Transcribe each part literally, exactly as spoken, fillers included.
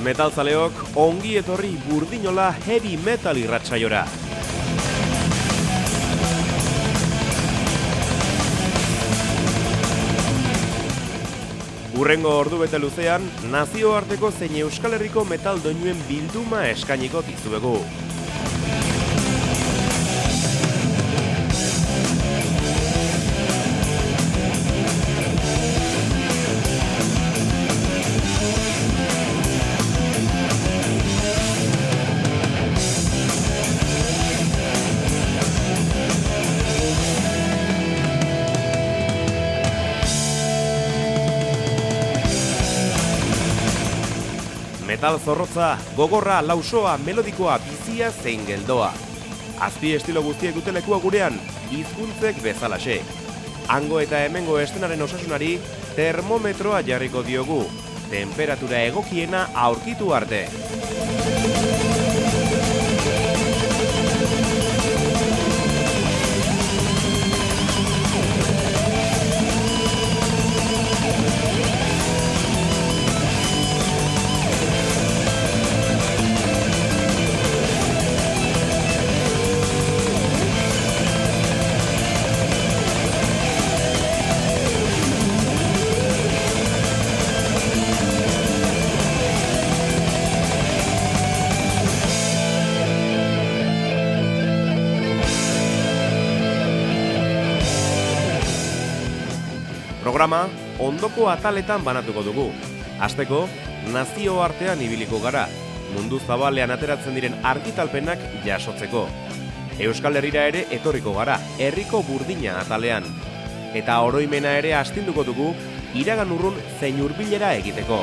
Metalzaleok ongi etorri Burdinola heavy metal irratsaiora. Urrengo ordu bete luzean, nazioarteko zein Euskal Herriko metal doinuen bilduma eskainiko dizuegu. Metal zorrotza, gogorra, lausoa, melodikoa, bizia zein geldoa. Azpi estilo guztiek dute lekua gurean, hizkuntzek bezalaxe. Hango eta hemengo estenaren osasunari termometroa jarriko diogu, temperatura egokiena aurkitu arte. Programa ondoko ataletan banatuko dugu. Hasteko, nazioartean ibiliko gara, mundu zabalean ateratzen diren argitalpenak jasotzeko. Euskal Herrira ere etorriko gara, herriko burdina atalean. Eta oroimena ere astinduko dugu, iragan urrun zein hurbilera egiteko.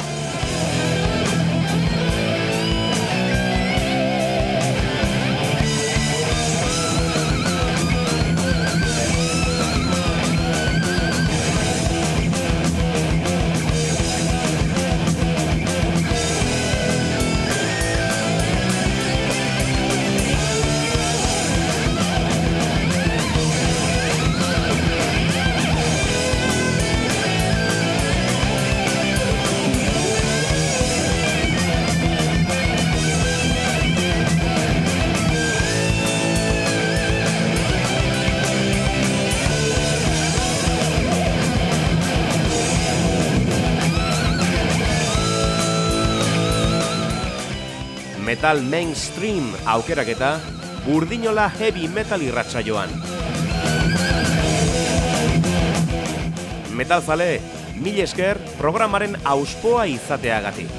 Metal mainstream aukeraketa, Burdinola heavy metal irratsaioan. Metalzale, mil esker programaren auspoa izateagatik.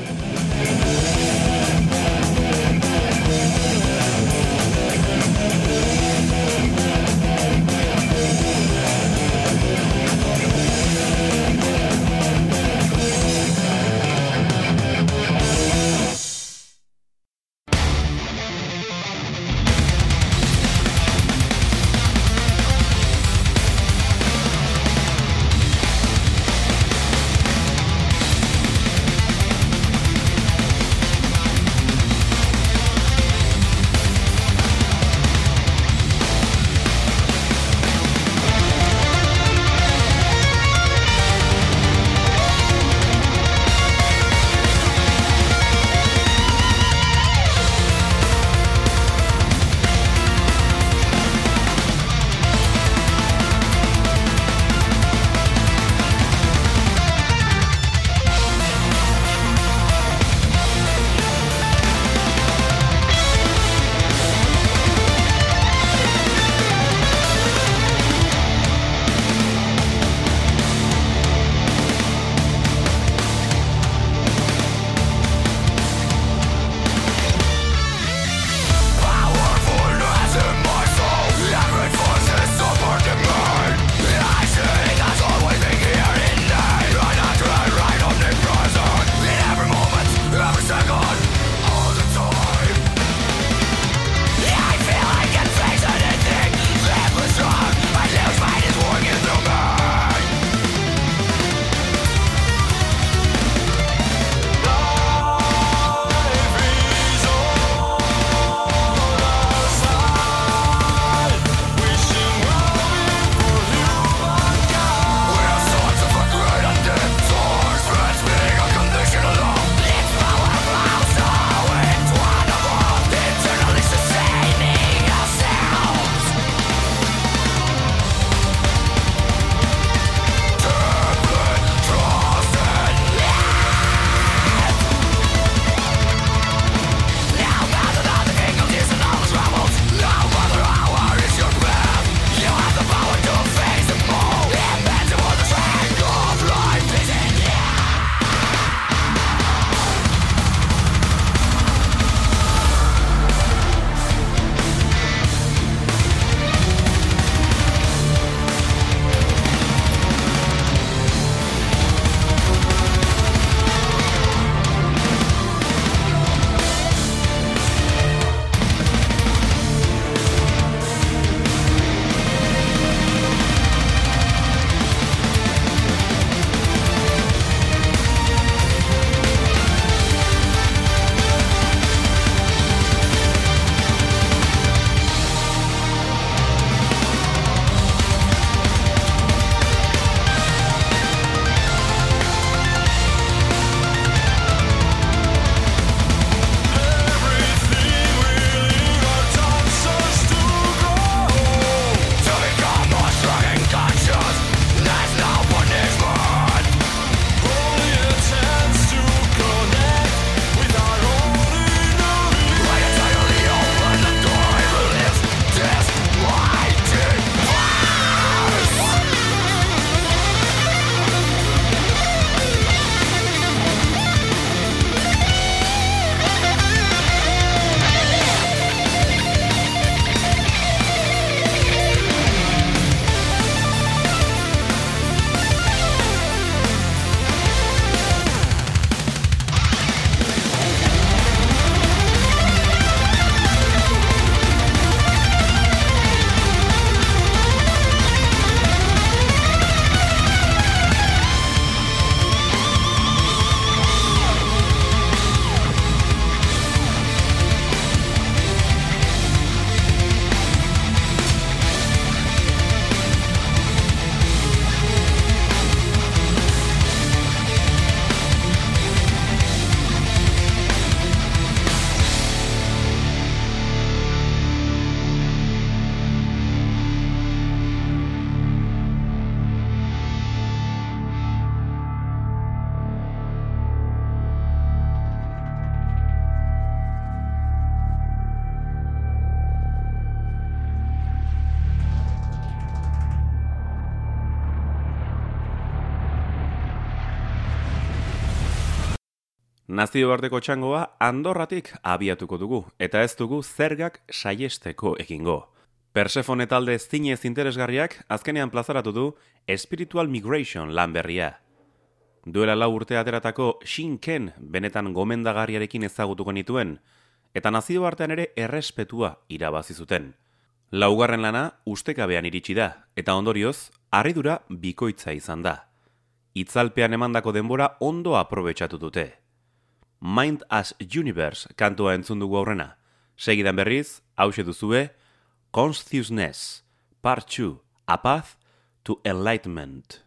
Nazioarteko txangoa Andorratik abiatuko dugu, eta ez dugu zergak saiesteko egingo. Persefone talde zinez interesgarriak azkenean plazaratu du Spiritual Migration lan berria. Duela lau urte ateratako Shinken benetan gomendagarriarekin ezagutuko nituen, eta nazioartean ere errespetua irabazi zuten. Laugarren lana ustekabean iritsi da, eta ondorioz, harridura bikoitza izan da. Itzalpean emandako denbora ondo aprobetxatu dute. Mind as Universe kantua entzun dugu aurrena. Segidan berriz, hause duzue, Consciousness, Part two, A Path to Enlightenment.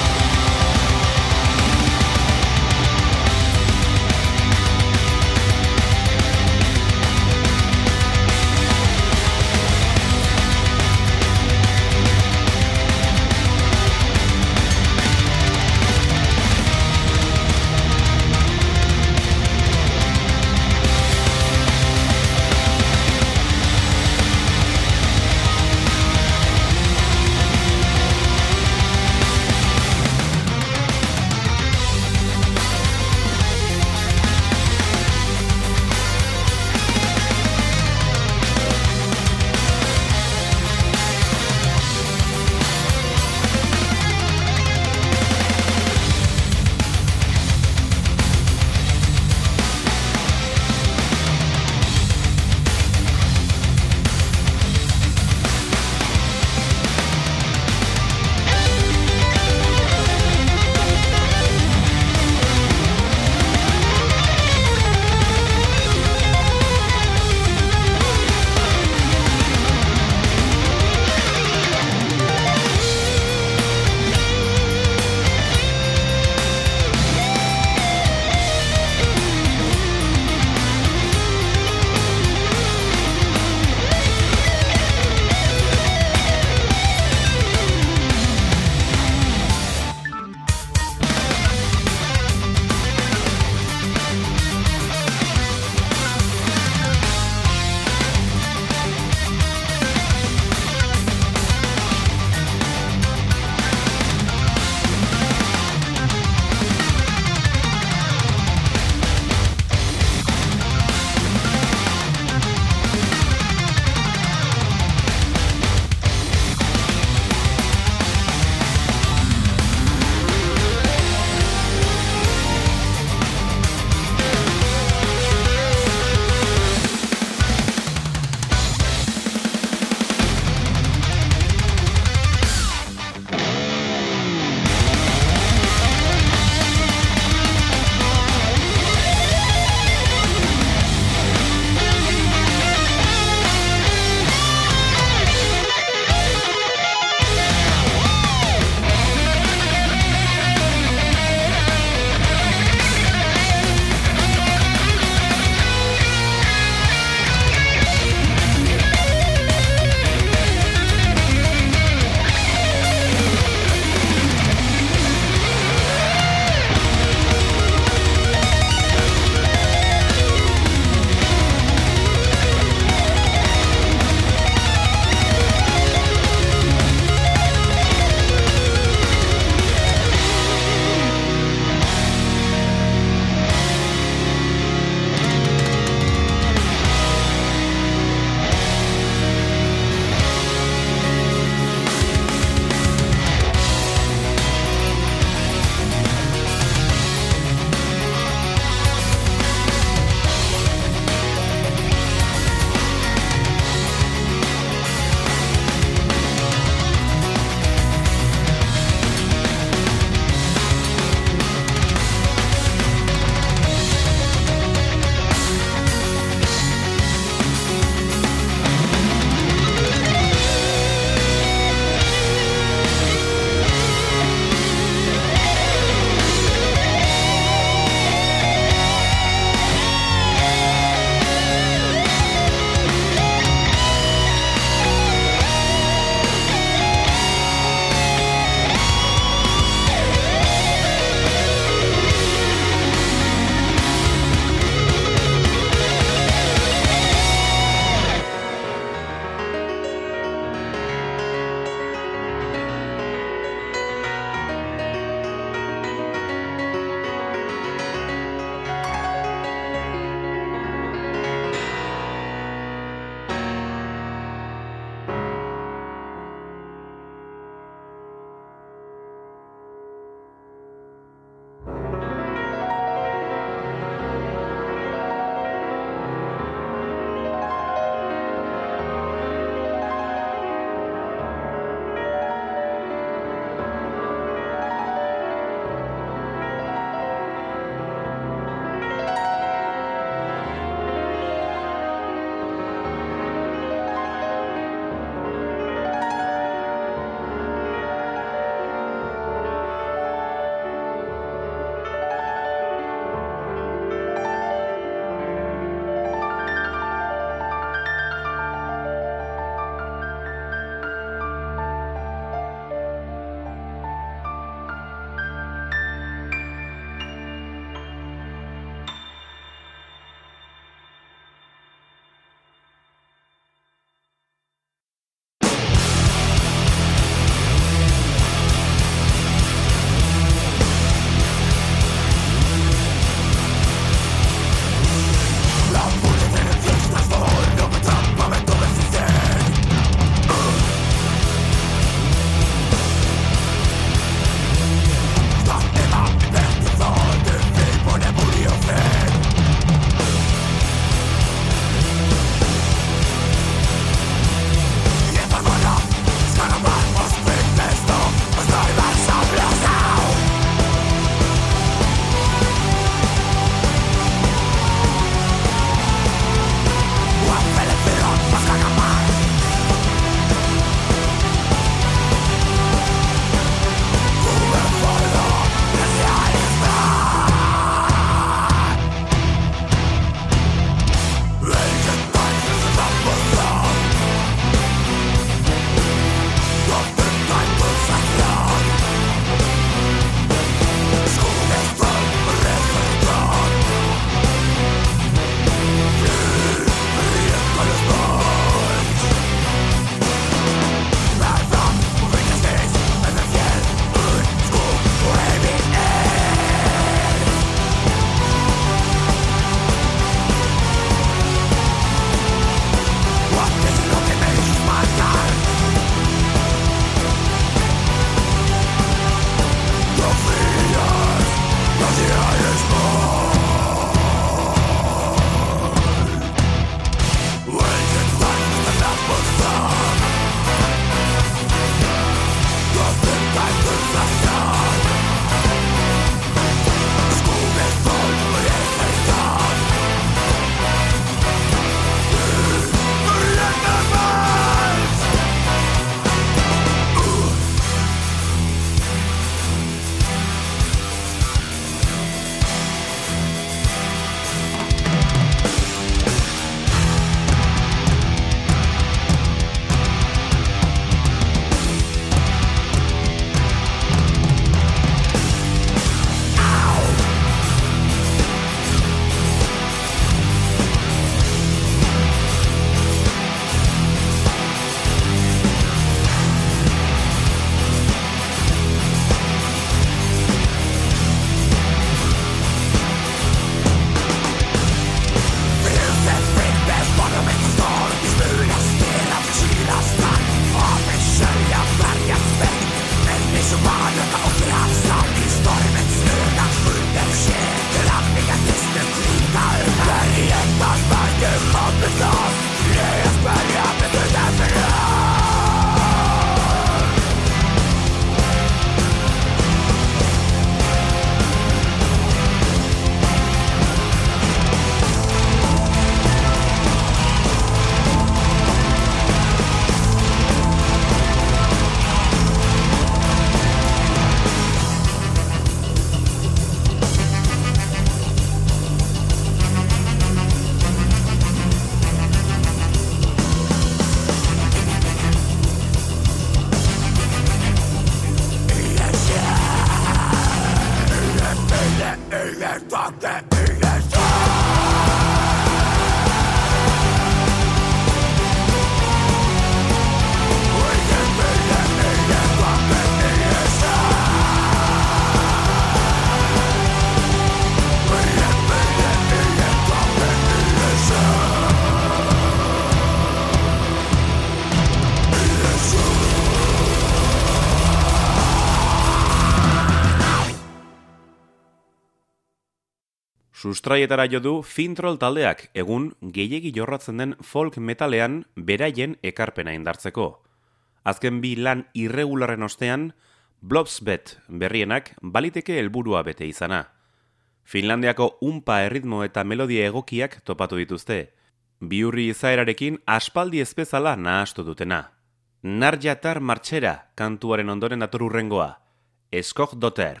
Sustraietara jo du Fintroll taldeak egun gehiegi jorratzen den folk metalean beraien ekarpena indartzeko. Azken bi lan irregularren ostean, Blobsbet berrienak baliteke helburua bete izana. Finlandiako umpa erritmo eta melodia egokiak topatu dituzte. Biurri izaerarekin aspaldi ezbezala nahastu dutena. Narjatar martxera kantuaren ondoren dator hurrengoa. Skog dotter.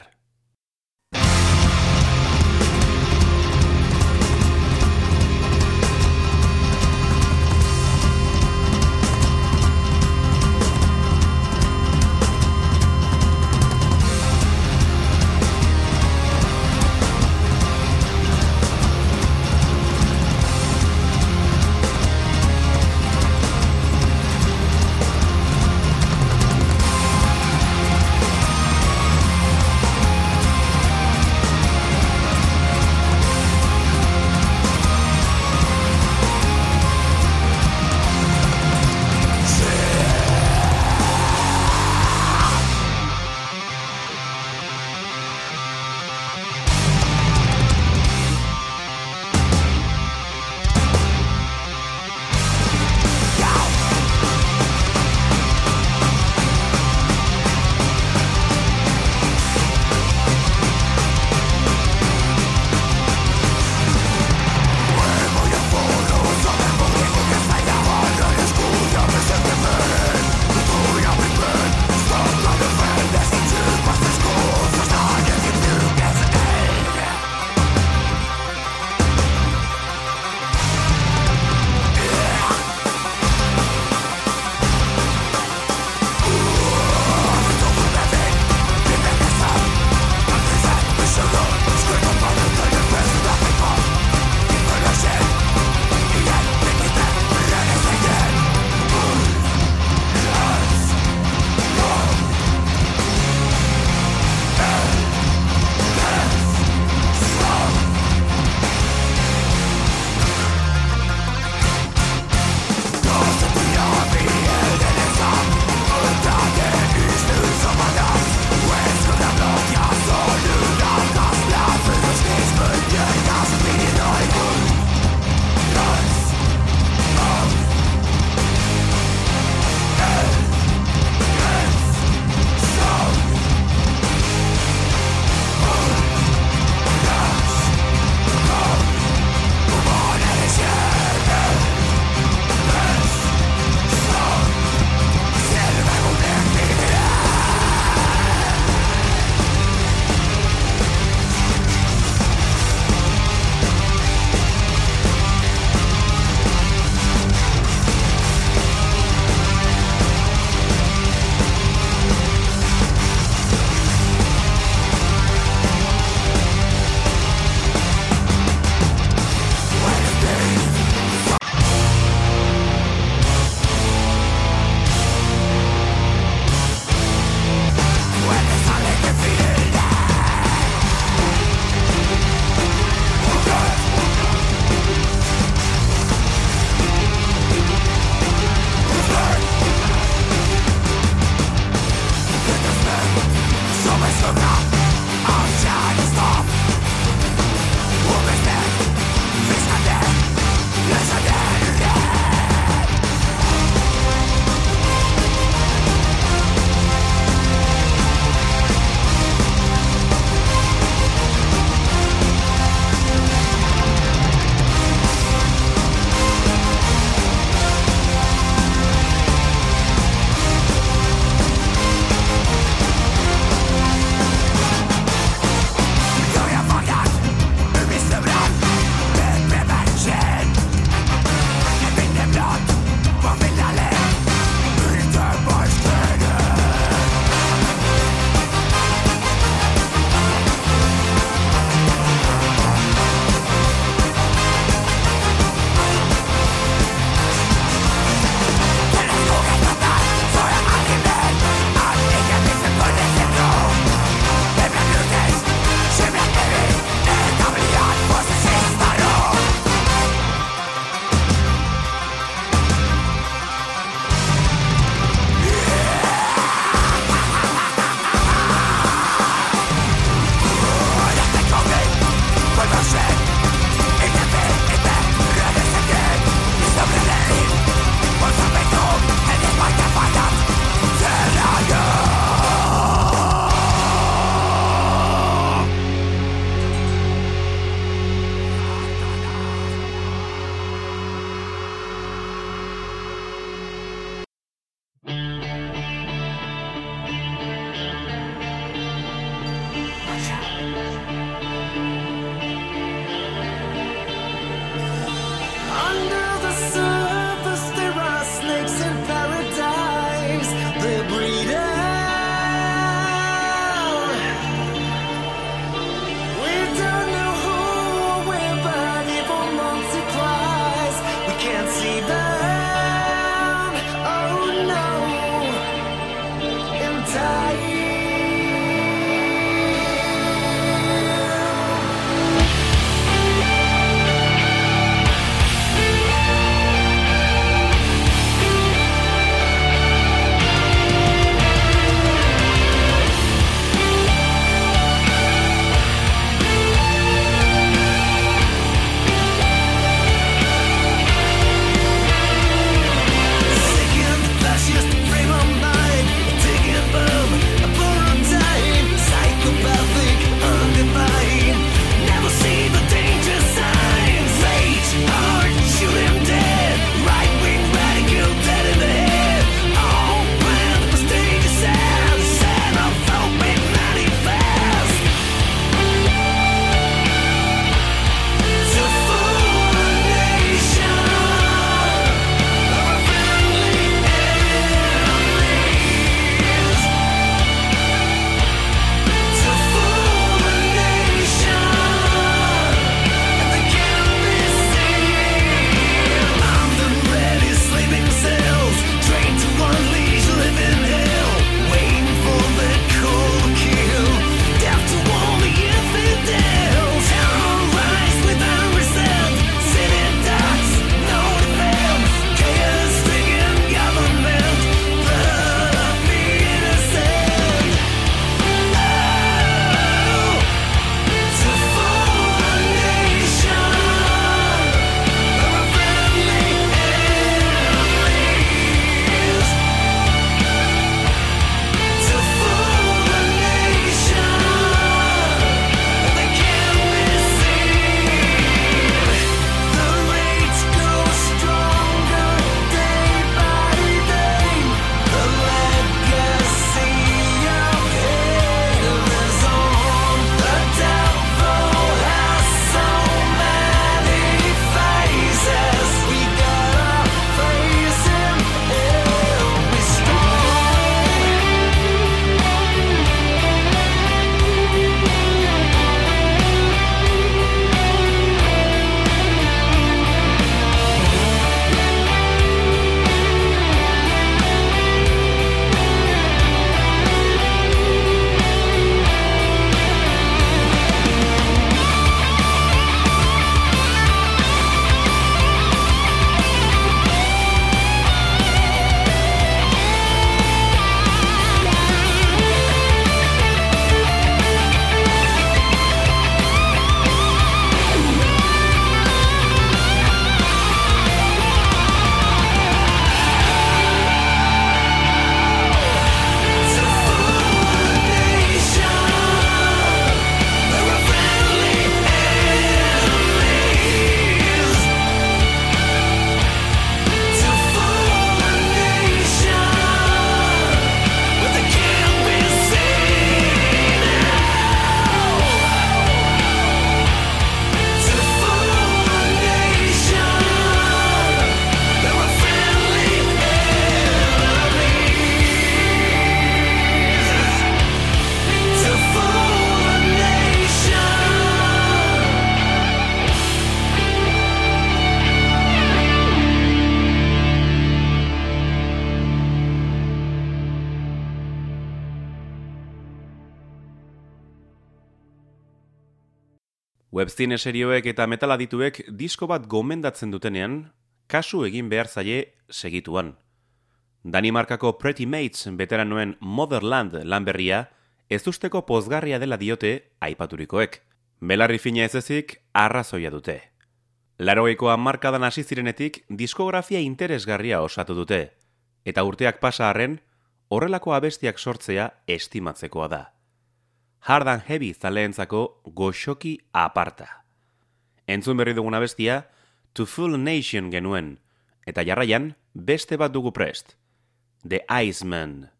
Webzine serioek eta metaladituek disko bat gomendatzen dutenean, kasu egin behar zaie segituan. Danimarkako Pretty Mates veteranoen Motherland lanberria ez usteko pozgarria dela diote aipaturikoek. Belarri fina ez ezik arrazoia dute. Larogeiko hamarkadan hasi zirenetik diskografia interesgarria osatu dute, eta urteak pasa arren, horrelako abestiak sortzea estimatzekoa da. Hard and Heavy zaleentzako goxoki aparta. Entzun berri dugun abestia, To Full Nation genuen, eta jarraian beste bat dugu prest. The Iceman.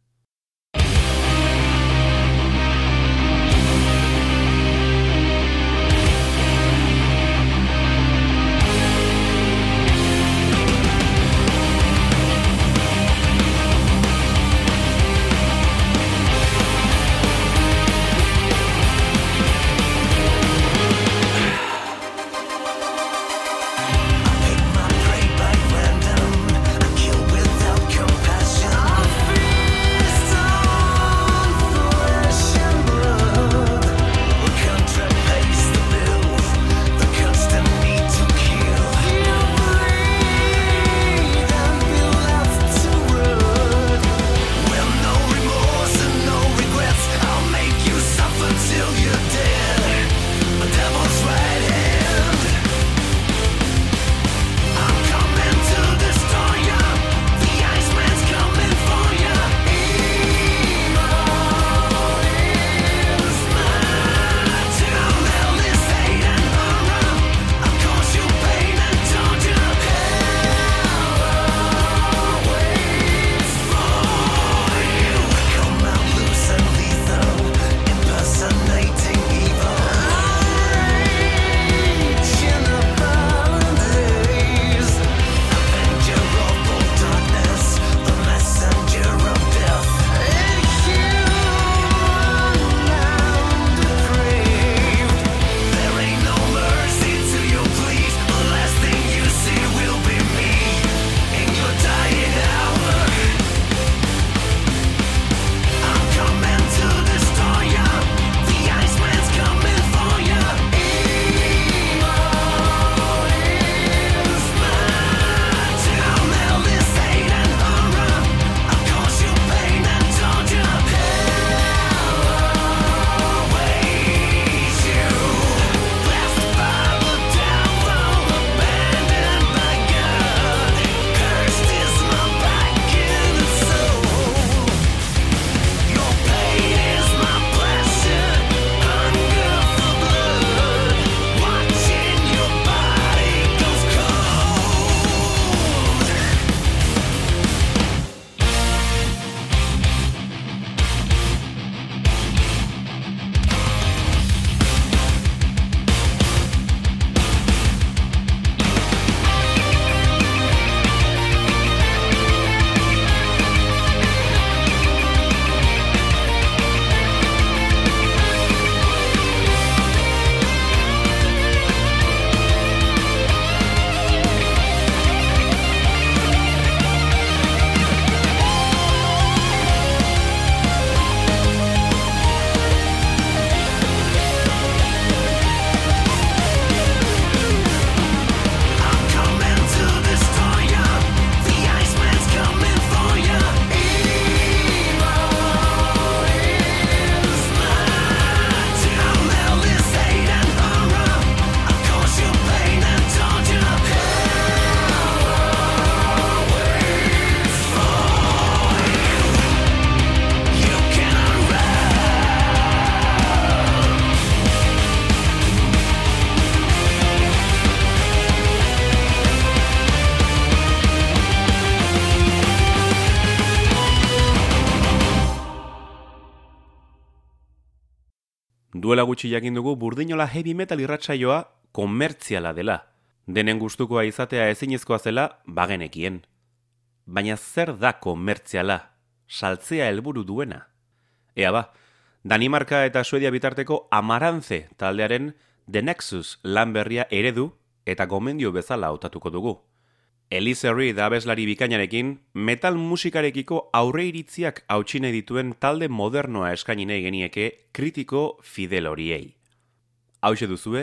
Duela gutxi jakin dugu burdinola heavy metal irratsaioa komertziala dela. Denen gustukoa izatea ezinezkoa zela bagenekien. Baina zer da komertziala? Saltzea helburu duena. Ea ba, Danimarka eta Suedia bitarteko Amarantze taldearen The Nexus lan berria eredu eta gomendio bezala hautatuko dugu. Elise Reed abeslari bikainarekin metal musikarekiko aurreiritziak hautsi dituen talde modernoa eskaini nahi genieke kritiko fidel horiei. Hauxe duzue,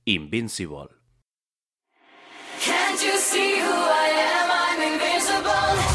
Invincible. Can't you see who I am? I'm invincible.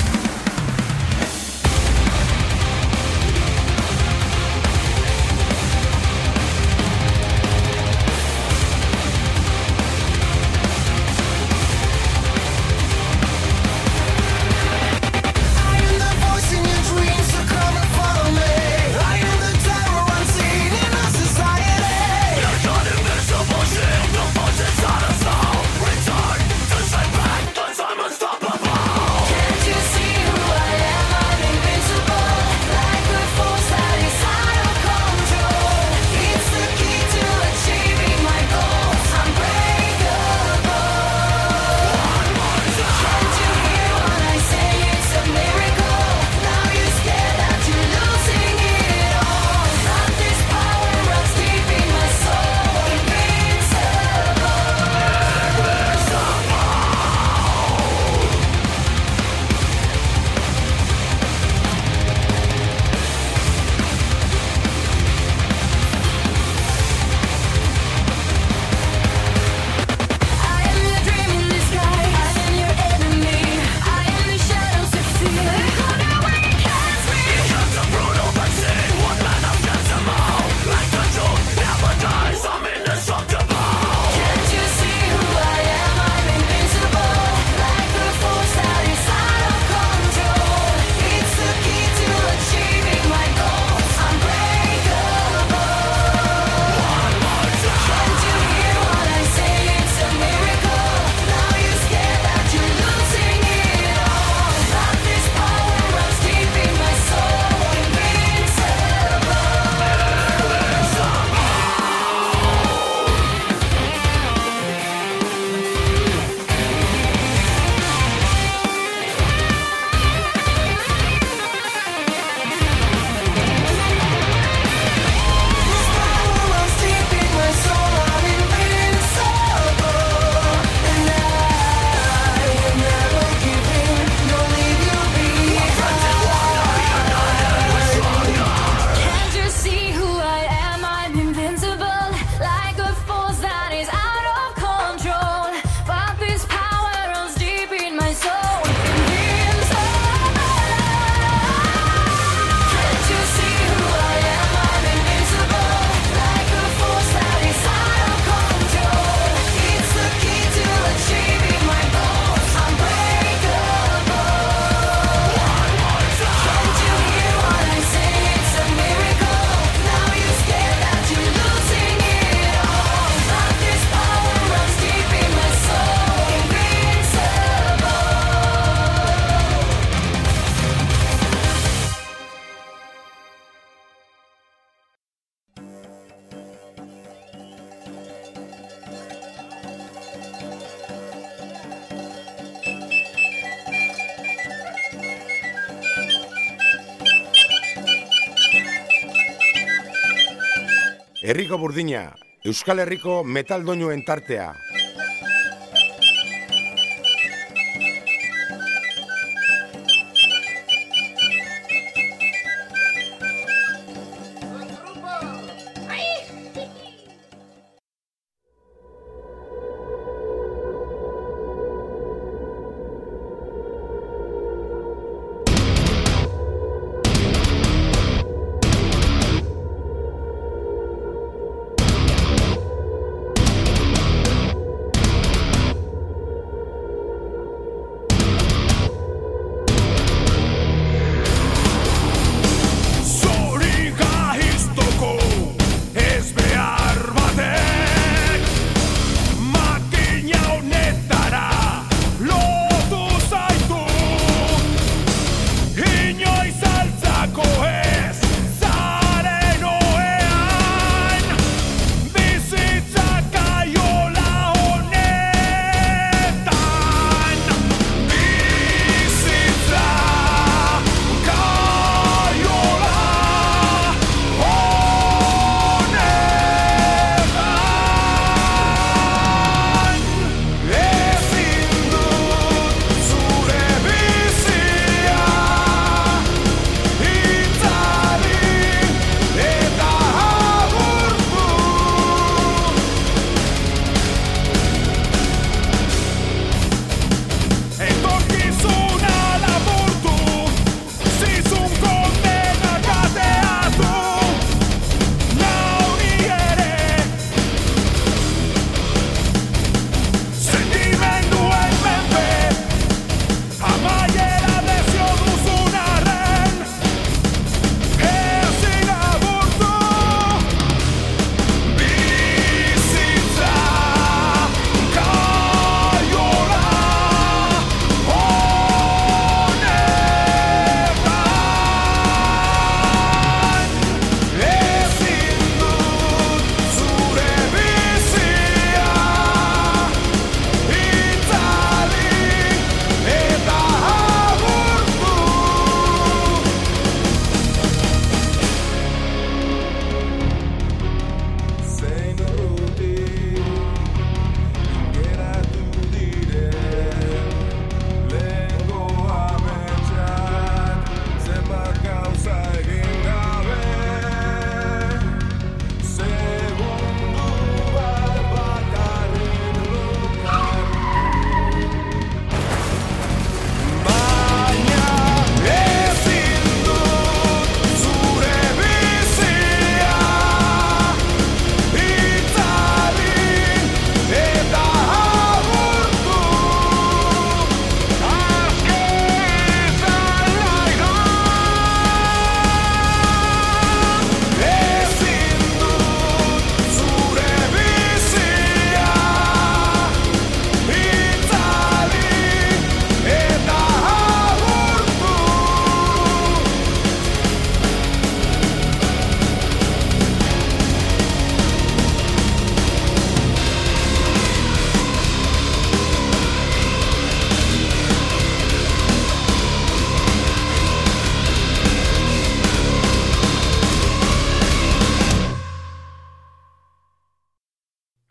Herriko Burdina, Euskal Herriko metal doinuen tartea.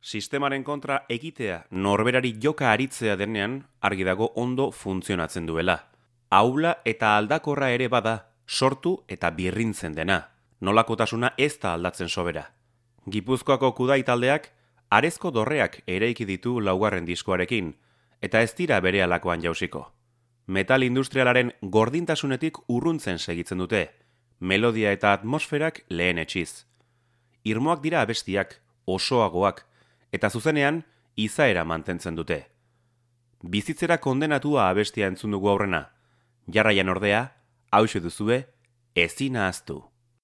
Sistemaren kontra egitea norberari joka aritzea denean argi dago ondo funtzionatzen duela. Aula eta aldakorra ere bada, sortu eta birrintzen dena. Nolakotasuna ez da aldatzen sobera. Gipuzkoako kudai taldeak arezko dorreak eraiki ditu laugarren diskoarekin, eta ez dira berehalakoan jausiko. Metal industrialaren gordintasunetik urruntzen segitzen dute, melodia eta atmosferak lehen etxiz. Irmoak dira abestiak, osoagoak, eta zuzenean izaera mantentzen dute. Bizitzera kondenatua abestia entzun dugu aurrena, jarraian ordea, hauxe duzue, ezin ahaztu.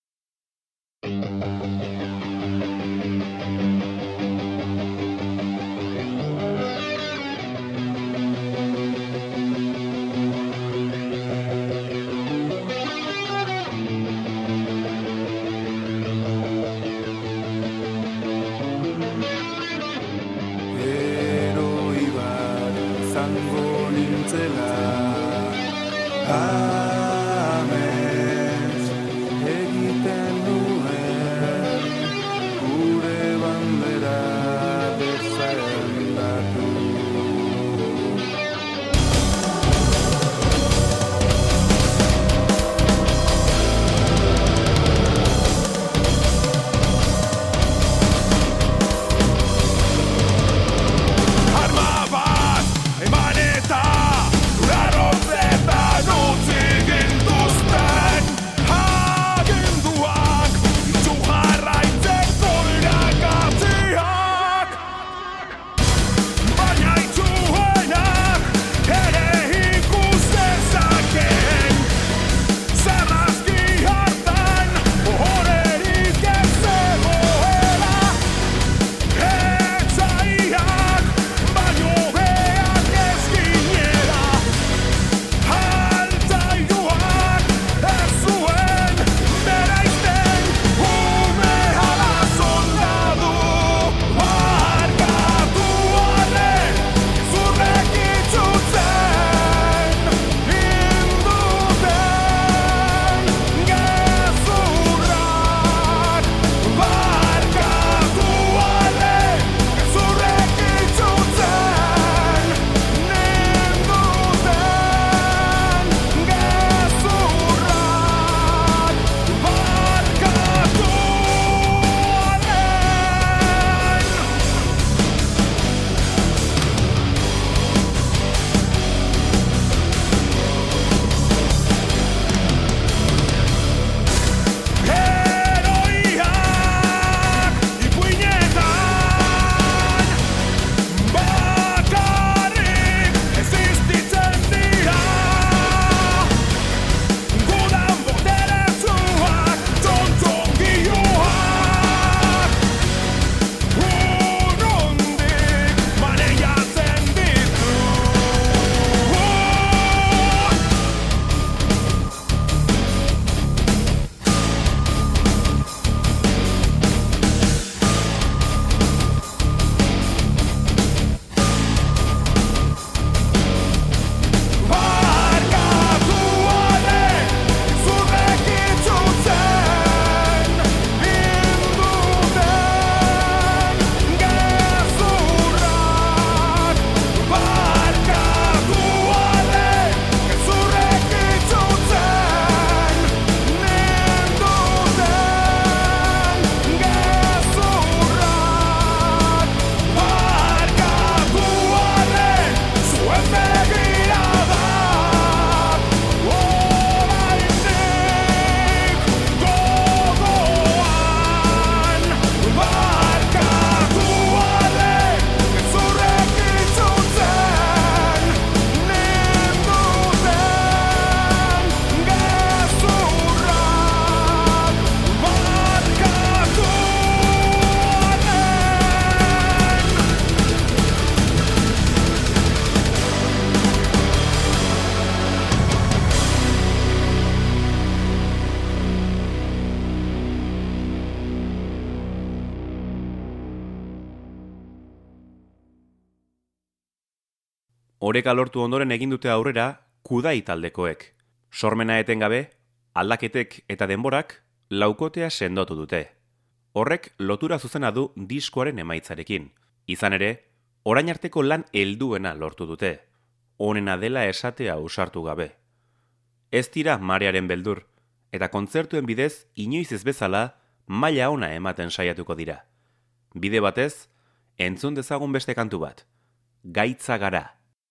Oreka lortu ondoren egin dute aurrera kudai taldekoek. Sormena etengabe, aldaketek eta denborak laukotea sendotu dute. Horrek lotura zuzena du diskoaren emaitzarekin. Izan ere, orain arteko lan helduena lortu dute, onena dela esatea ausartu gabe. Ez dira marearen beldur, eta kontzertuen bidez inoiz ez bezala maila ona ematen saiatuko dira. Bide batez, entzun dezagun beste kantu bat, Gaitza gara.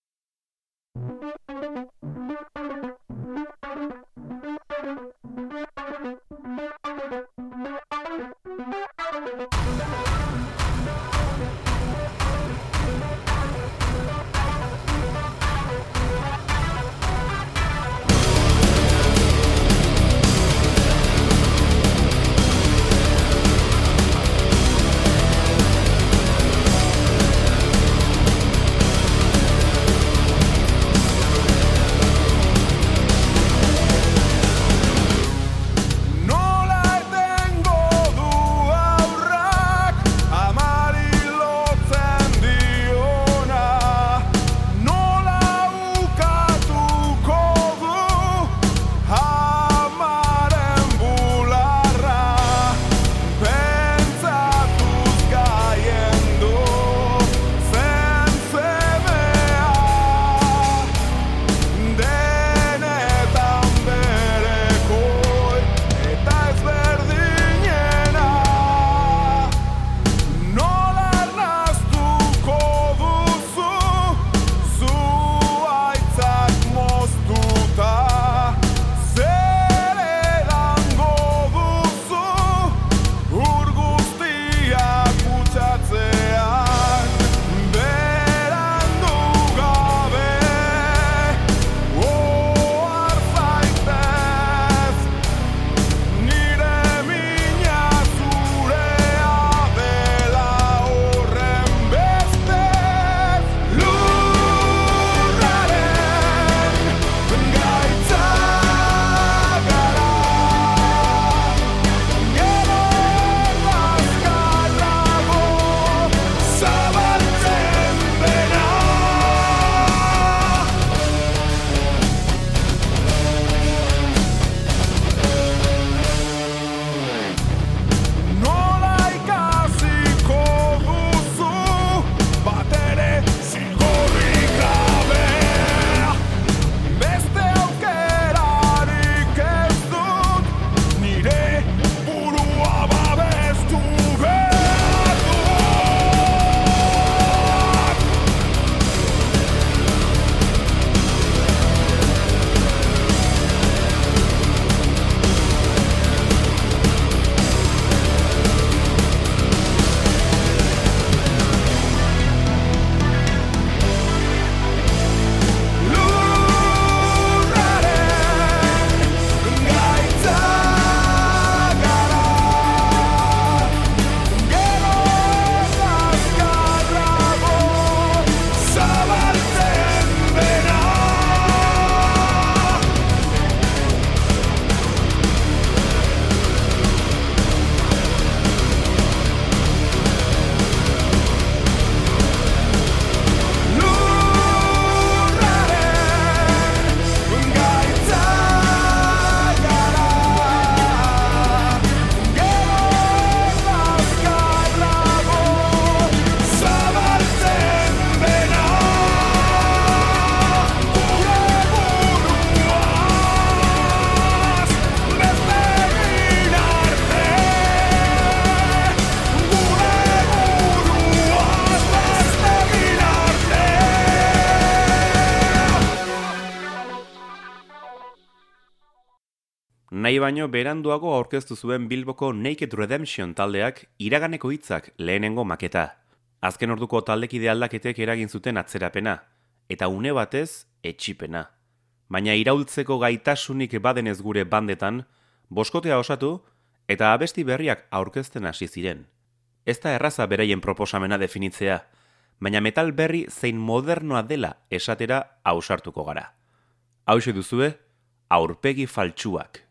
Nahi baino beranduago aurkeztu zuen Bilboko Naked Redemption taldeak iraganeko hitzak lehenengo maketa. Azken orduko taldekide aldaketek eragin zuten atzerapena, eta une batez etxipena. Baina iraultzeko gaitasunik badenez gure bandetan, boskotea osatu eta abesti berriak aurkezten hasi ziren. Ez da erraza beraien proposamena definitzea, baina metal berri zein modernoa dela esatera ausartuko gara. Hauxe duzue, aurpegi faltsuak.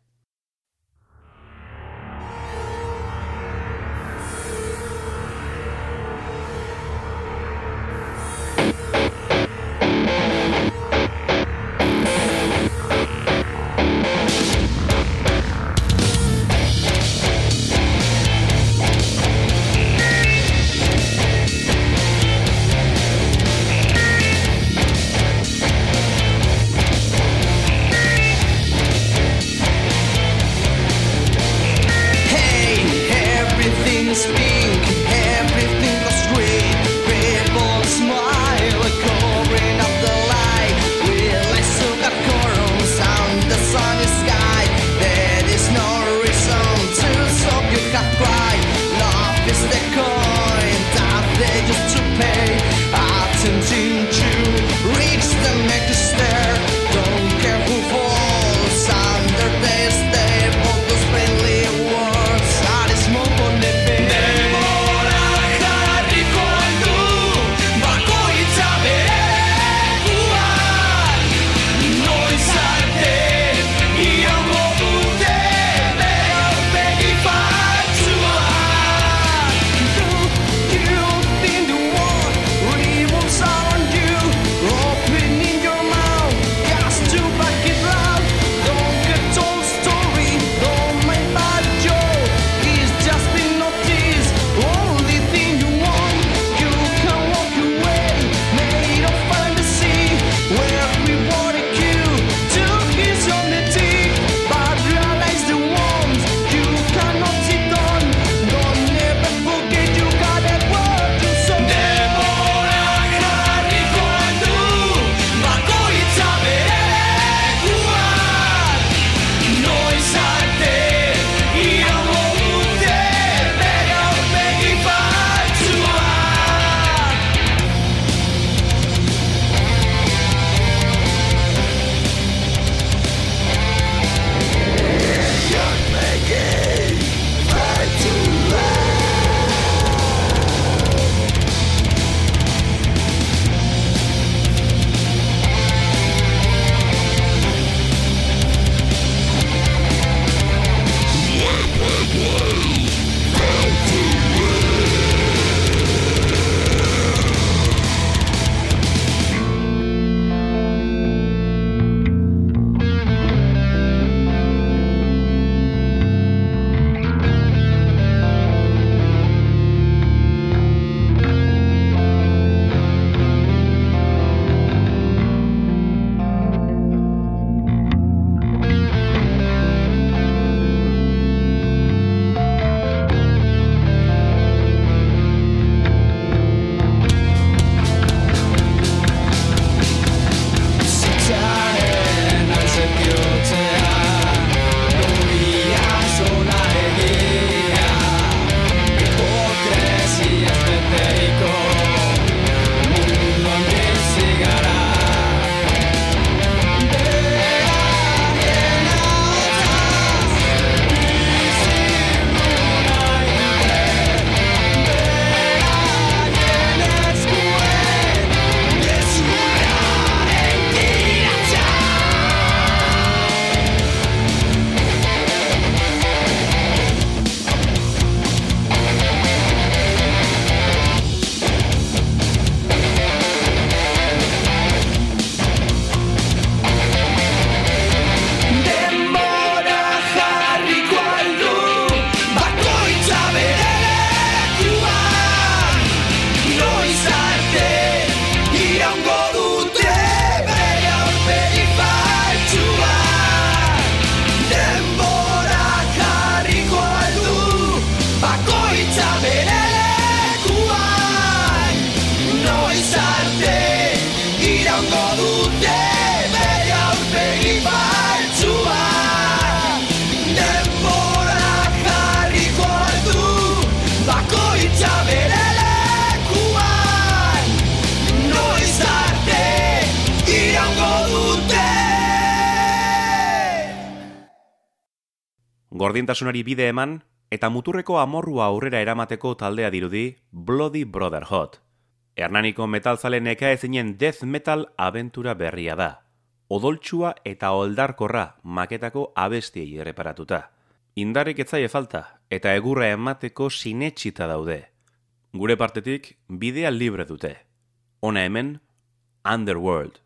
Gordintasunari bide eman eta muturreko amorrua aurrera eramateko taldea dirudi Bloody Brotherhood. Hernaniko metalzale nekaezinen death metal abentura berria da. Odoltsua eta oldarkorra maketako abestiei erreparatuta. Indarrik etzaie falta eta egurra emateko sinetsita daude. Gure partetik bidea libre dute. Hona hemen, Underworld.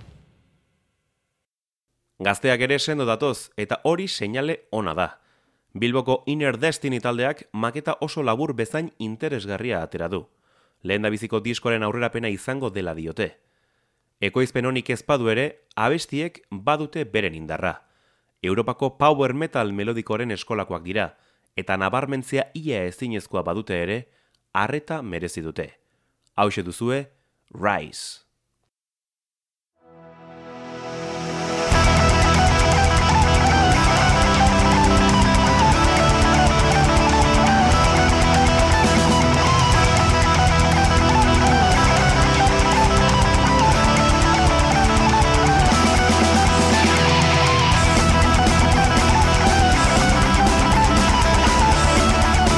Gazteak ere sendo datoz, eta hori seinale ona da. Bilboko Inner Destiny taldeak maketa oso labur bezain interesgarria atera du. Lehendabiziko diskoaren aurrerapena izango dela diote. Ekoizpen honik ezpadu ere, abestiek badute beren indarra. Europako power metal melodikoren eskolakoak dira, eta nabarmentzia ia ezinezkoa badute ere, arreta merezi dute. Hauxe duzue, Rise.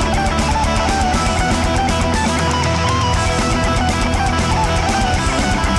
We'll be right back.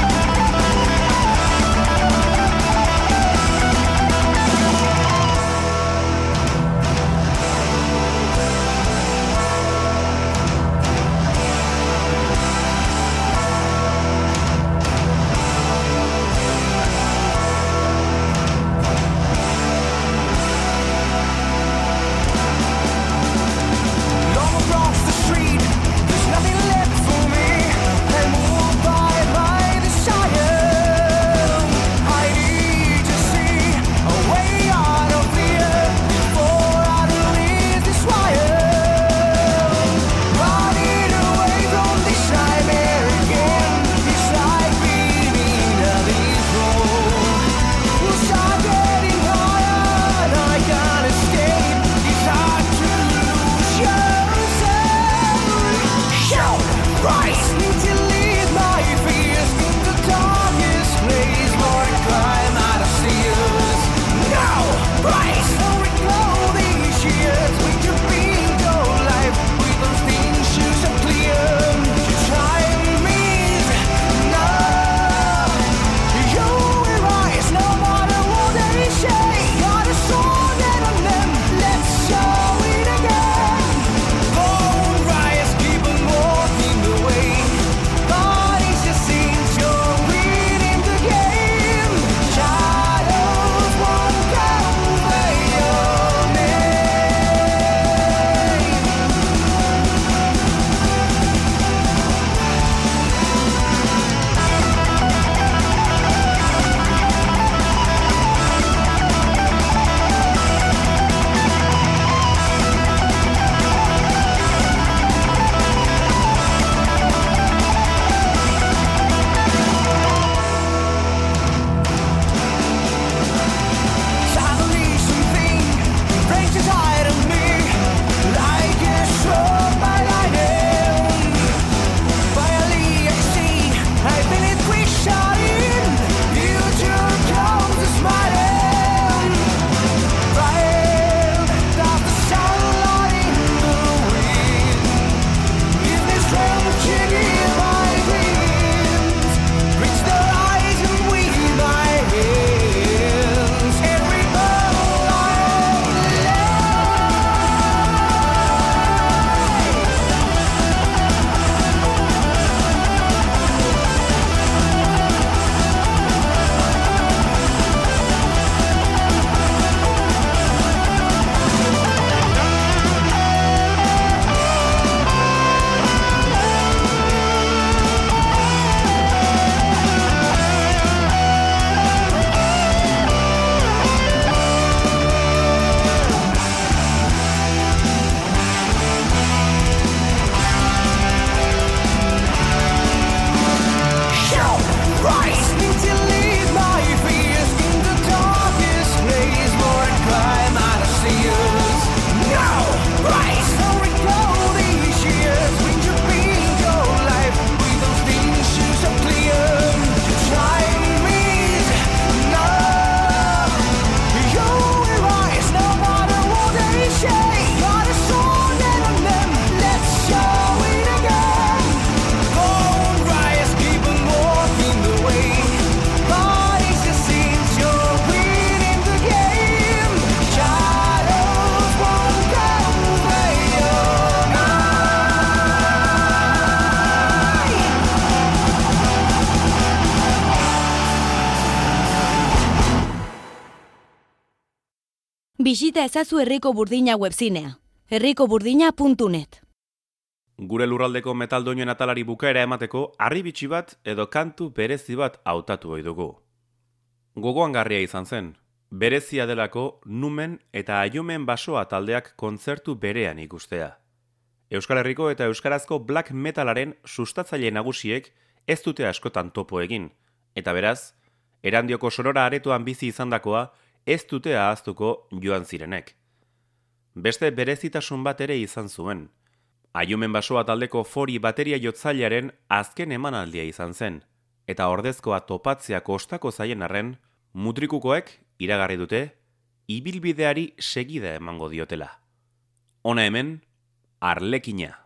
Bisita ezazu Herriko Burdina webzinea, herrikoburdina puntu net. Gure lurraldeko metaldoinuen atalari bukaera emateko harribitxi bat edo kantu berezi bat hautatu ohi dugu. Gogoangarria izan zen, berezia delako Numen eta Aiumen Basoa taldeak kontzertu berean ikustea. Euskal Herriko eta euskarazko black metalaren sustatzaile nagusiek ez dute askotan topo egin, eta beraz, Erandioko Sonora aretoan bizi izandakoa ez dute ahaztuko joan zirenek. Beste berezitasun bat ere izan zuen. Aiumen Basoa taldeko Fori bateria jotzailearen azken emanaldia izan zen, eta ordezkoa topatzea kostako zaien arren, mutrikukoek iragarri dute ibilbideari segida emango diotela. Hona hemen, Arlekina.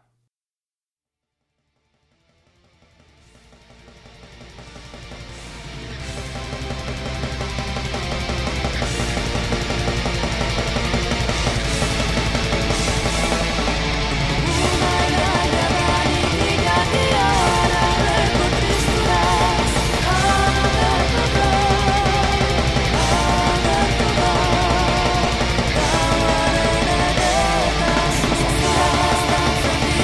Thank you.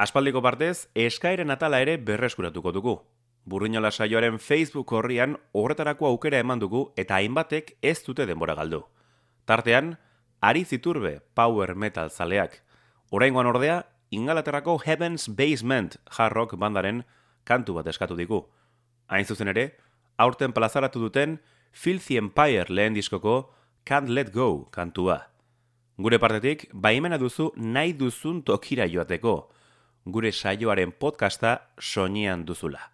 Aspaldiko partez, eskaeren atala ere berreskuratuko dugu. Burdinola saioaren Facebook horrian horretarako aukera eman dugu eta hainbatek ez dute denbora galdu. Tartean, Aritz Iturbe power metal zaleak. Oraingoan ordea, Ingalaterrako Heaven's Basement hard rock bandaren kantu bat eskatu digu. Hain zuzen ere, aurten plazaratu duten Filthy Empire lehen diskoko Can't Let Go kantua. Gure partetik, baimena duzu nahi duzun tokira joateko. Gure saioaren podcasta soinean duzula.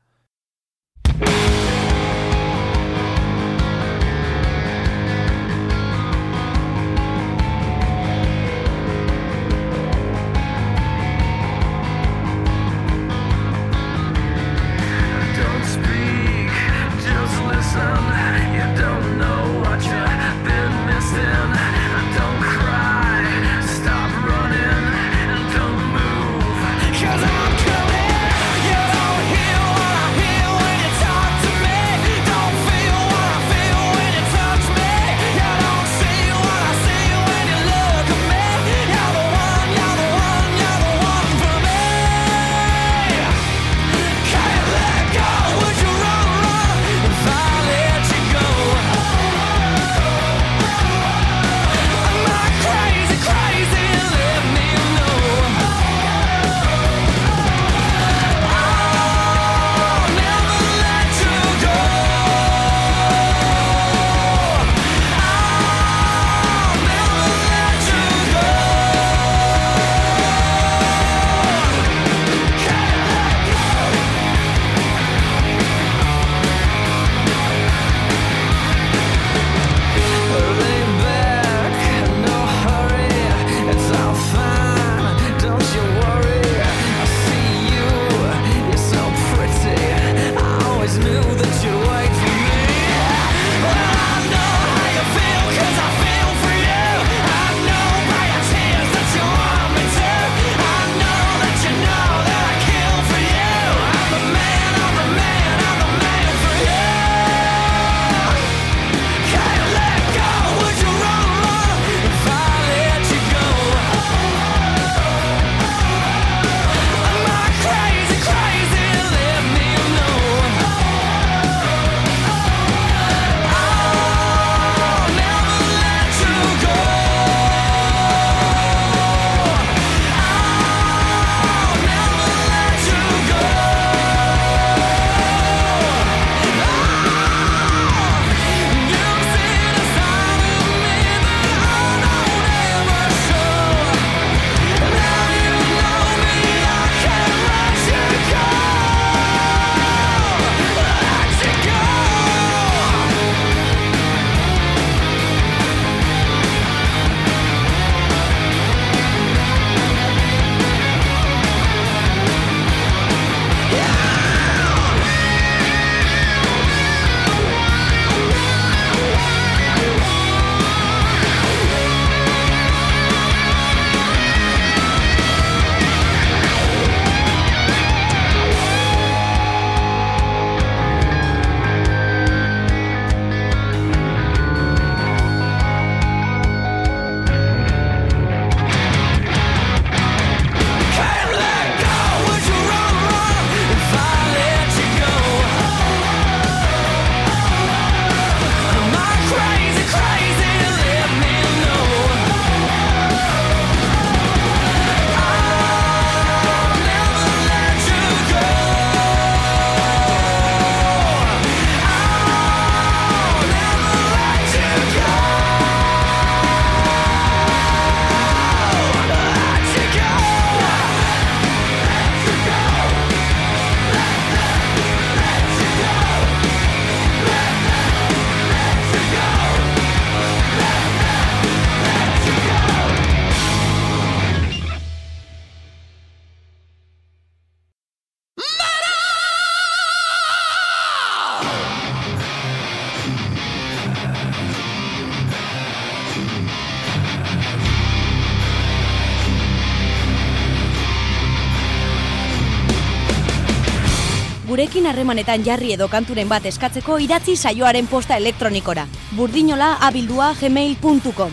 Gurekin harremanetan jarri edo kanturen bat eskatzeko idatzi saioaren posta elektronikora. burdinola abildua gmail puntu com.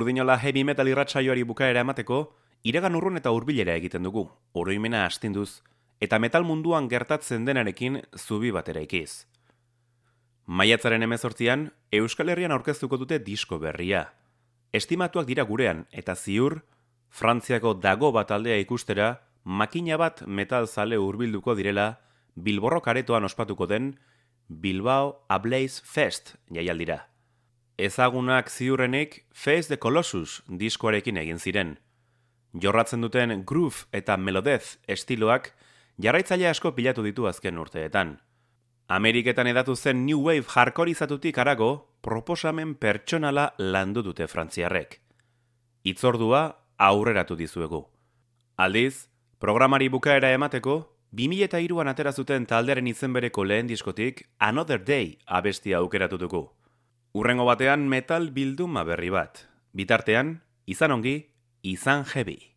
Burdinola heavy metal irratsaioari bukaera emateko, iragan urrun eta hurbilera egiten dugu, oroimena astinduz, eta metal munduan gertatzen denarekin zubi batera ikiz. Maiatzaren hemezortzian, Euskal Herrian aurkeztuko dute disko berria. Estimatuak dira gurean, eta ziur, Frantziako dago bat aldea ikustera, makina bat metal zale hurbilduko direla, Bilborrok aretoan ospatuko den Bilbao A Blaze Fest jaialdira. Ezagunak ziurrenik Face the Colossus diskoarekin egin ziren. Jorratzen duten groove eta melodez estiloak jarraitzaile asko pilatu ditu azken urteetan. Ameriketan edatu zen New Wave hardcoreizatutik harago, proposamen pertsonala landu dute frantziarrek. Itzordua aurreratu dizuegu. Aldiz, programari bukaera emateko, bi mila hiruan atera zuten taldearen izen bereko lehen diskotik Another Day abestia aukeratu dugu. Urrengo batean metal bilduma berri bat. Bitartean, izan ongi, izan heavy.